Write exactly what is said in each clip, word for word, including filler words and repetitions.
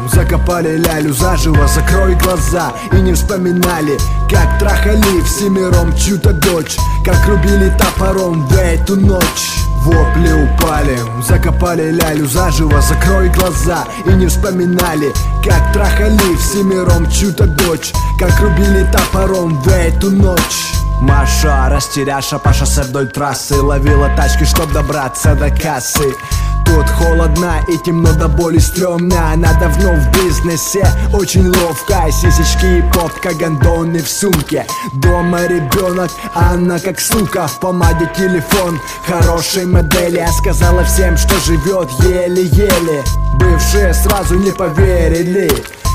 закопали лялю заживо, закрой глаза и не вспоминали, как трахали всемиром чью-то дочь, как рубили топором в эту ночь. Вопли упали, закопали лялю заживо, закрой глаза и не вспоминали, как трахали всемиром чью-то дочь, как рубили топором в эту ночь. Маша, растеряша по шоссе вдоль трассы, ловила тачки, чтоб добраться до кассы. Тут холодно и темно до боли стрёмно. Она давно в бизнесе, очень ловкая. Сисечки и попка, гондоны в сумке. Дома ребенок, она как сука. В помаде телефон хорошей модели. Сказала всем, что живет еле-еле. Бывшие сразу не поверили.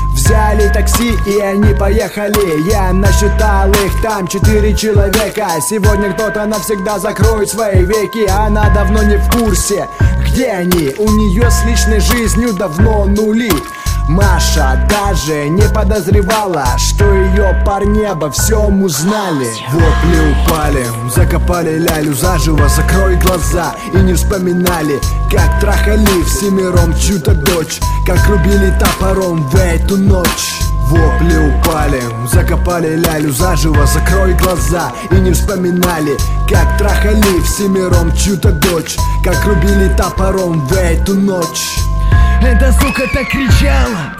Взяли такси и они поехали. Я насчитал их там четыре человека. Сегодня кто-то навсегда закроет свои веки. Она давно не в курсе, где они. У нее с личной жизнью давно нули. Маша даже не подозревала, что ее парни обо всем узнали. Вопли упали, закопали лялю заживо, закрой глаза и не вспоминали, как трахали всемиром чью-то дочь, как рубили топором в эту ночь. Вопли упали, закопали лялю заживо, закрой глаза и не вспоминали, как трахали всемиром чью-то дочь, как рубили топором в эту ночь. Эта сука так кричала,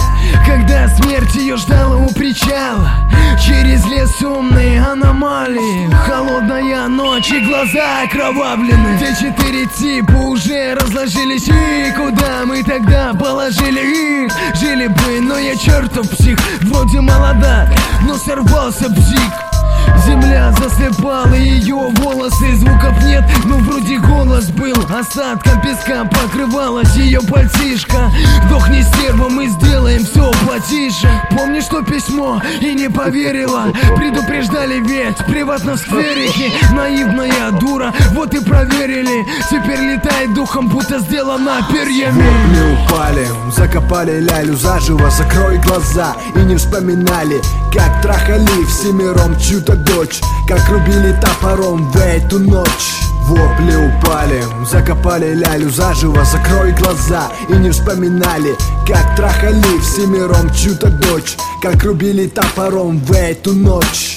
когда смерть ее ждала у причала. Через лес умные аномалии, холодная ночь и глаза окровавлены. Те четыре типа уже разложились. И куда мы тогда положили их? Жили бы, но я чертов псих. Вроде молода, но сорвался бзик. Земля заслепала ее волосы, звуков нет, но вроде голос был. Осадком песка покрывалась ее пальцишка. Дохни, стерва, мы сделаем все потише. Помнишь то письмо и не поверила? Предупреждали ведь, приватно в скверике. Наивная дура, вот и проверили. Теперь летает духом, будто сделана перьями. Вопли упали, закопали лялю заживо, закрой глаза и не вспоминали, как трахали всемиром чью-то дочь, как рубили топором в эту ночь. Вопли упали, закопали лялю заживо, закрой глаза и не вспоминали, как трахали всемиром чью-то дочь, как рубили топором в эту ночь.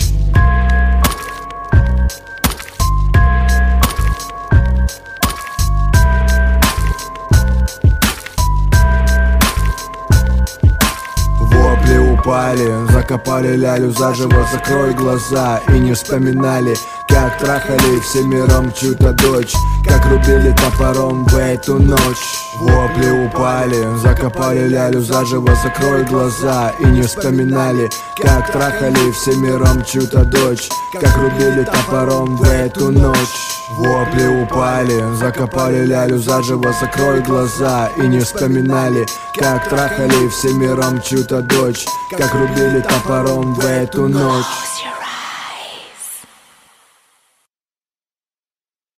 Упали, закопали лялю заживо, закрой глаза и не вспоминали, как трахали всемиром чью-то дочь, как рубили топором в эту ночь. Вопли упали, закопали лялю заживо, закрой глаза и не вспоминали, как трахали всемиром чью-то дочь, как рубили топором в эту ночь. Вопли упали, закопали лялю заживо, закрой глаза и не вспоминали, как трахали всемиром чью-то дочь, как рубили топором в эту ночь.